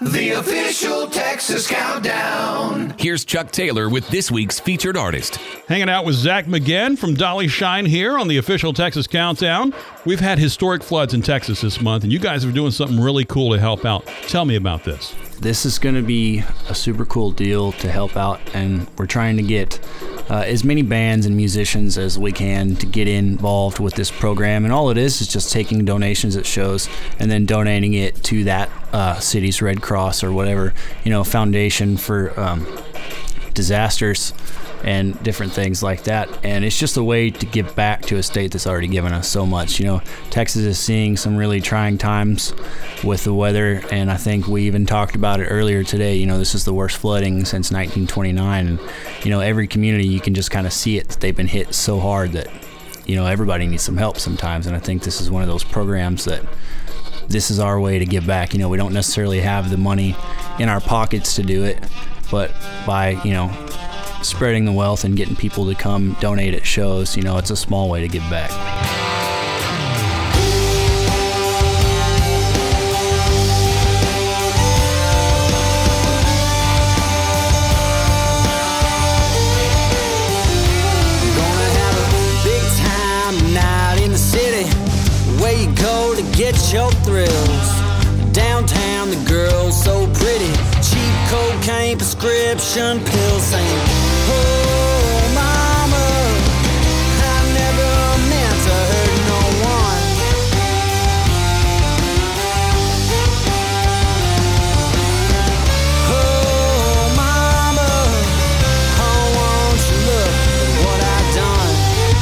The official Texas Countdown. Here's Chuck Taylor with this week's featured artist. Hanging out with Zach McGinn from Dolly Shine here on the official Texas Countdown. We've had historic floods in Texas this month, and you guys are doing something really cool to help out. Tell me about this. This is going to be a super cool deal to help out, and we're trying to get as many bands and musicians as we can to get involved with this program. And all it is just taking donations at shows and then donating it to that city's Red Cross or whatever, foundation for disasters and different things like that. And it's just a way to give back to a state that's already given us so much. Texas is seeing some really trying times with the weather, and I think we even talked about it earlier today. This is the worst flooding since 1929, and every community, you can just kind of see it. They've been hit so hard that everybody needs some help sometimes, and I think this is one of those programs that this is our way to give back. We don't necessarily have the money in our pockets to do it, but by spreading the wealth and getting people to come donate at shows, it's a small way to give back. Gonna have a big time night in the city, where you go to get your thrills. Downtown, the girls so pretty, cheap cocaine, prescription pills, saying, oh mama, I never meant to hurt no one. Oh mama, oh won't you look at what I've done.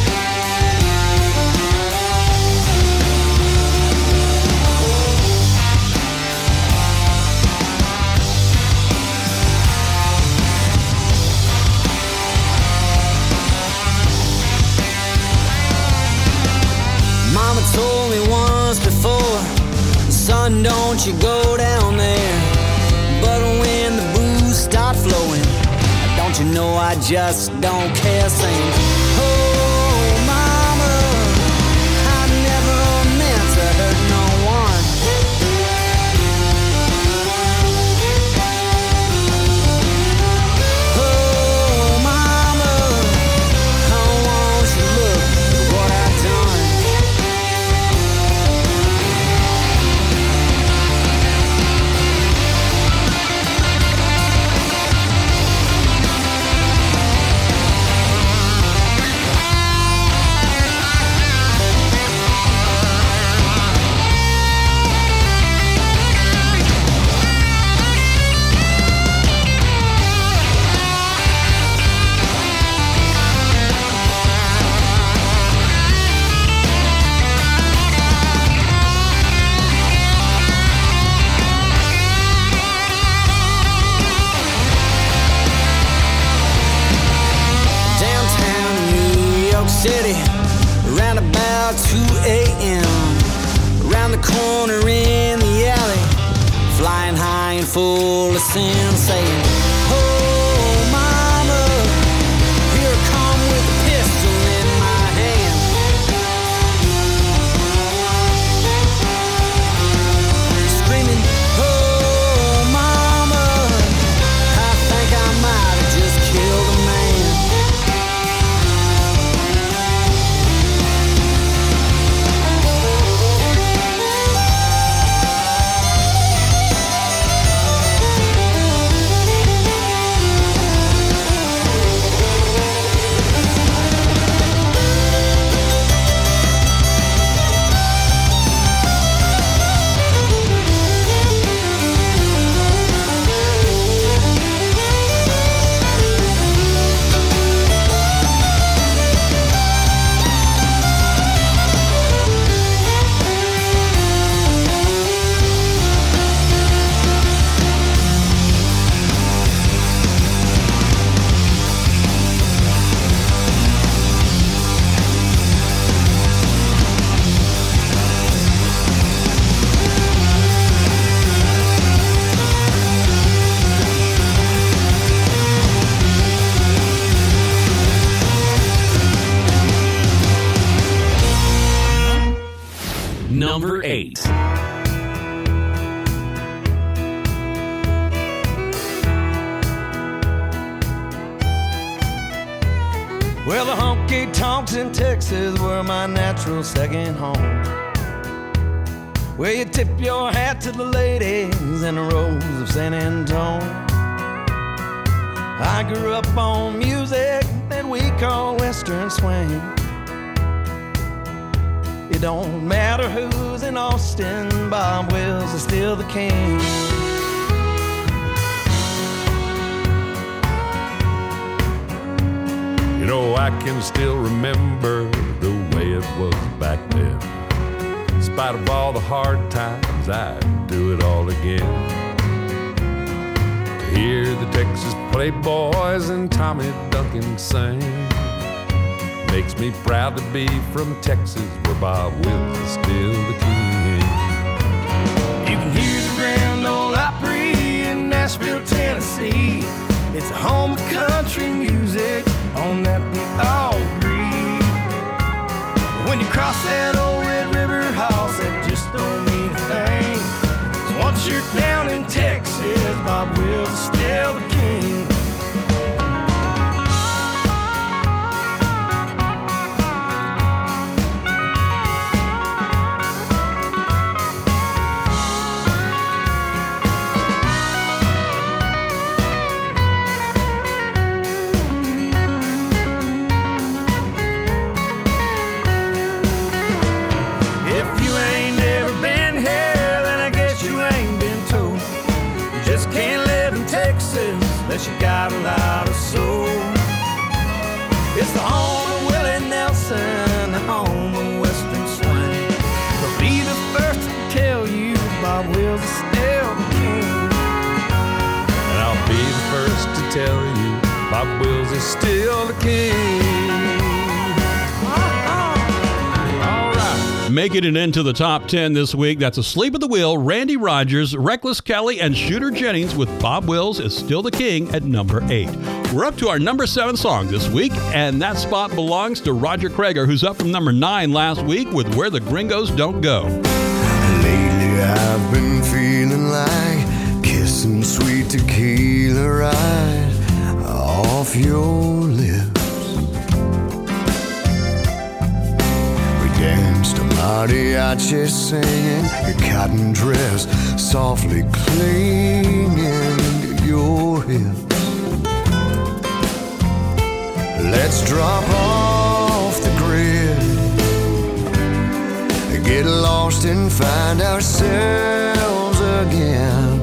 Mama told me once before, son, don't you go down there. But when the booze start flowing, don't you know I just don't care, saying, oh mama, I never meant to hurt no one. Oh mama, oh won't you look at what I've done. City, around about 2 a.m. Around the corner in the alley, flying high and full of sin, saying, oh mama, here I come with a pistol in my hand. Screaming, oh mama, I think I might have just killed a man. Honky-tonks in Texas were my natural second home, where you tip your hat to the ladies in the rows of San Antone. I grew up on music that we call Western swing. It don't matter who's in Austin, Bob Wills is still the king. You know, I can still remember the way it was back then. In spite of all the hard times, I'd do it all again. To hear the Texas Playboys and Tommy Duncan sing makes me proud to be from Texas, where Bob Wills is still the king. You can hear the Grand Ole Opry in Nashville, Tennessee. It's a home of country music, on that we all agree. When you cross that old Red River House, that just don't mean a thing. 'Cause once you're down in Texas, Bob Wills is still the king. You got a lot of soul. It's the home of Willie Nelson, the home of Western swing. But be the first to tell you Bob Wills is still the king. And I'll be the first to tell you Bob Wills is still the king. Making it into the top 10 this week, that's Asleep at the Wheel, Randy Rogers, Reckless Kelly, and Shooter Jennings with Bob Wills is Still the King at number 8. We're up to our number 7 song this week, and that spot belongs to Roger Creager, who's up from number 9 last week with Where the Gringos Don't Go. Lately I've been feeling like kissing sweet tequila right off your lips. Danced a mariachi singing, your cotton dress softly clinging to your hips. Let's drop off the grid, get lost and find ourselves again.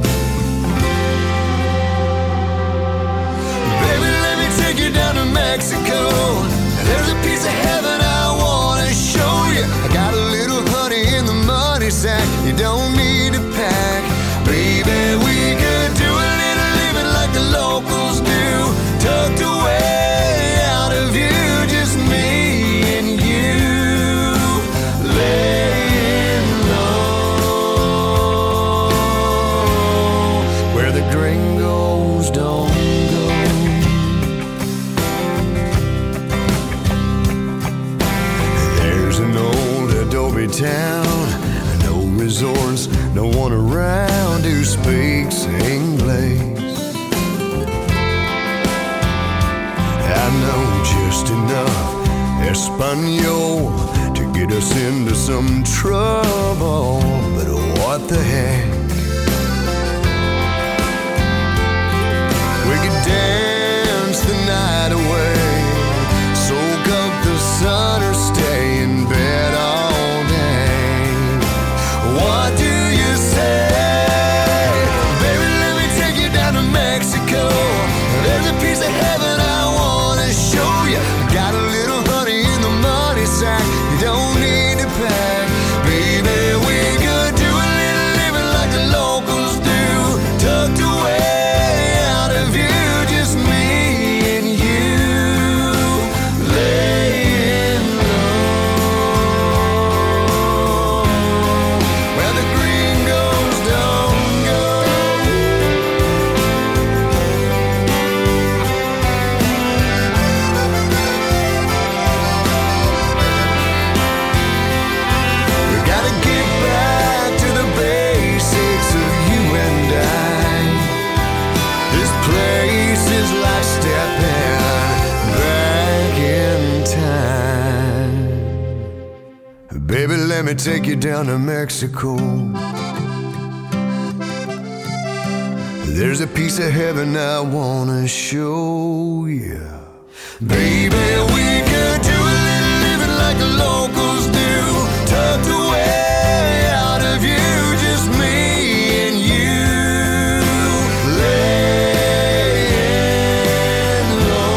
Baby, let me take you down to Mexico. There's a piece of heaven I wanna show you. I got a little honey in the money sack. You don't need to pack. Baby, we could do a little living like the locals do, tucked away out of view, just me and you, laying low, where the gringos don't go. There's an old adobe town, no resorts, no one around who speaks English. I know just enough Espanol to get us into some trouble, but what the heck? We could dance the night away, soak up the sun or stay in bed all day. What do you say? Baby, let me take you down to Mexico. There's a piece of heaven I wanna show you. Got a little honey in the money sack. You don't need to pack. Baby, we could do a little living like let me take you down to Mexico. There's a piece of heaven I wanna show you. Baby, we could do a little living like the locals do, tucked away out of view, just me and you, laying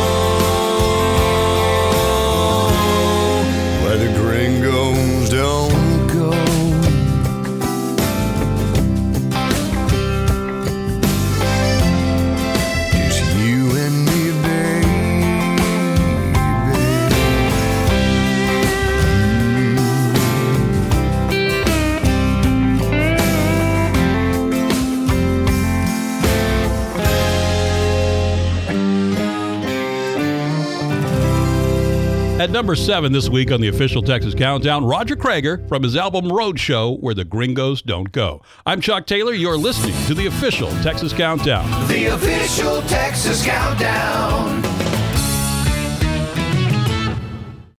low, where the gringos don't go. Just you and me, baby. At number 7 this week on the official Texas Countdown, Roger Creager from his album Roadshow, Where the Gringos Don't Go. I'm Chuck Taylor. You're listening to the official Texas Countdown. The official Texas Countdown.